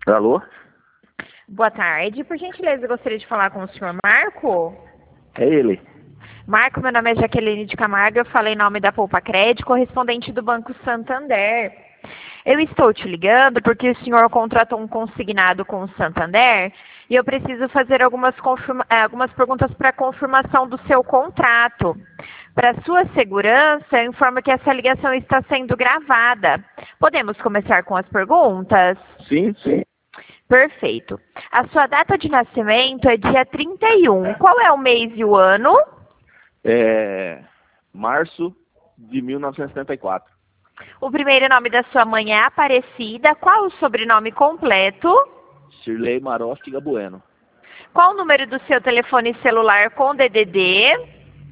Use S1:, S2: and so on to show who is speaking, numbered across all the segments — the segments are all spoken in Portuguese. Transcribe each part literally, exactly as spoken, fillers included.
S1: Alô?
S2: Boa tarde. Por gentileza, eu gostaria de falar com o senhor Marco.
S1: É ele.
S2: Marco, meu nome é Jaqueline de Camargo, eu falei em nome da Poupa Crédito, correspondente do Banco Santander. Eu estou te ligando porque o senhor contratou um consignado com o Santander e eu preciso fazer algumas, confirma algumas perguntas para confirmação do seu contrato. Para sua segurança, eu informo que essa ligação está sendo gravada. Podemos começar com as perguntas?
S1: Sim, sim.
S2: Perfeito. A sua data de nascimento é dia trinta e um. Qual é o mês e o ano?
S1: É março de mil novecentos e setenta e quatro.
S2: O primeiro nome da sua mãe é Aparecida. Qual o sobrenome completo?
S1: Shirley Marostiga Bueno.
S2: Qual o número do seu telefone celular com D D D?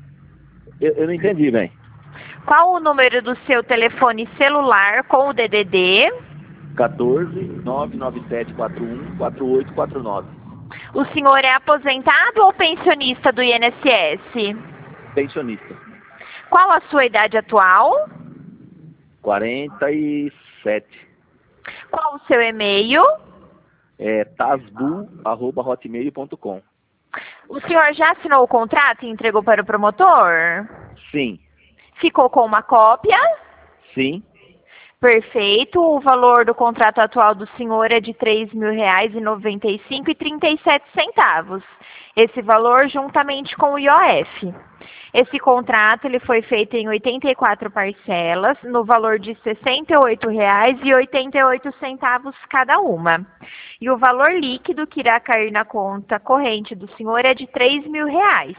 S1: Eu, eu não entendi, bem.
S2: Qual o número do seu telefone celular com o D D D?
S1: quatorze, nove nove sete quatro um, quatro oito quatro nove.
S2: O senhor é aposentado ou pensionista do I N S S?
S1: Pensionista.
S2: Qual a sua idade atual?
S1: quarenta e sete.
S2: Qual o seu e-mail?
S1: É tasbu arroba hotmail ponto com.
S2: O senhor já assinou o contrato e entregou para o promotor?
S1: Sim.
S2: Ficou com uma cópia?
S1: Sim.
S2: Perfeito. O valor do contrato atual do senhor é de três mil reais e noventa e cinco e trinta e sete centavos. Esse valor juntamente com o I O F. Esse contrato ele foi feito em oitenta e quatro parcelas, no valor de sessenta e oito reais e oitenta e oito centavos cada uma. E o valor líquido que irá cair na conta corrente do senhor é de três mil reais.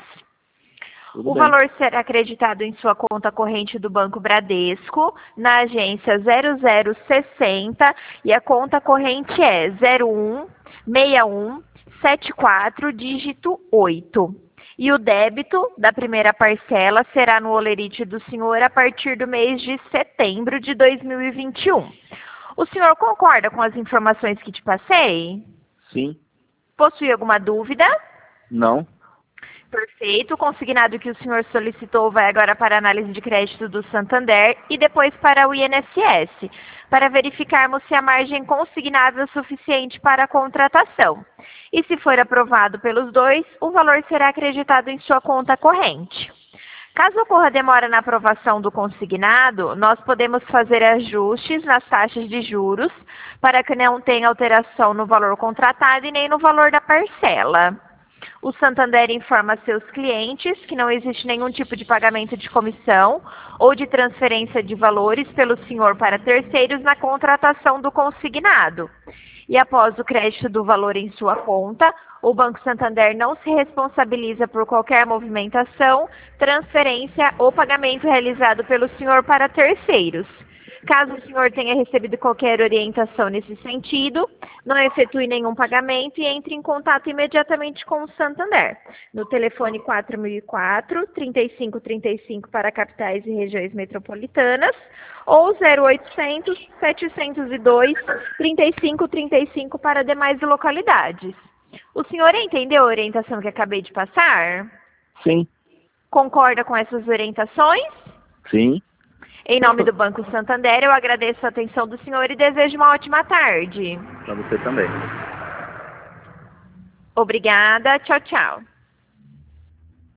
S1: Tudo
S2: o
S1: bem.
S2: valor será acreditado em sua conta corrente do Banco Bradesco, na agência zero zero sessenta, e a conta corrente é zero um seis um sete quatro, dígito oito. E o débito da primeira parcela será no holerite do senhor a partir do mês de setembro de dois mil e vinte e um. O senhor concorda com as informações que te passei?
S1: Sim.
S2: Possui alguma dúvida?
S1: Não.
S2: Perfeito. O consignado que o senhor solicitou vai agora para a análise de crédito do Santander e depois para o I N S S, para verificarmos se a margem consignada é suficiente para a contratação. E se for aprovado pelos dois, o valor será acreditado em sua conta corrente. Caso ocorra demora na aprovação do consignado, nós podemos fazer ajustes nas taxas de juros para que não tenha alteração no valor contratado e nem no valor da parcela. O Santander informa a seus clientes que não existe nenhum tipo de pagamento de comissão ou de transferência de valores pelo senhor para terceiros na contratação do consignado. E após o crédito do valor em sua conta, o Banco Santander não se responsabiliza por qualquer movimentação, transferência ou pagamento realizado pelo senhor para terceiros. Caso o senhor tenha recebido qualquer orientação nesse sentido, não efetue nenhum pagamento e entre em contato imediatamente com o Santander, no telefone quatro mil e quatro, trinta e cinco trinta e cinco para capitais e regiões metropolitanas, ou zero oitocentos, setecentos e dois, trinta e cinco trinta e cinco para demais localidades. O senhor entendeu a orientação que acabei de passar?
S1: Sim.
S2: Concorda com essas orientações?
S1: Sim.
S2: Em nome do Banco Santander, eu agradeço a atenção do senhor e desejo uma ótima tarde.
S1: Para você também.
S2: Obrigada. Tchau, tchau.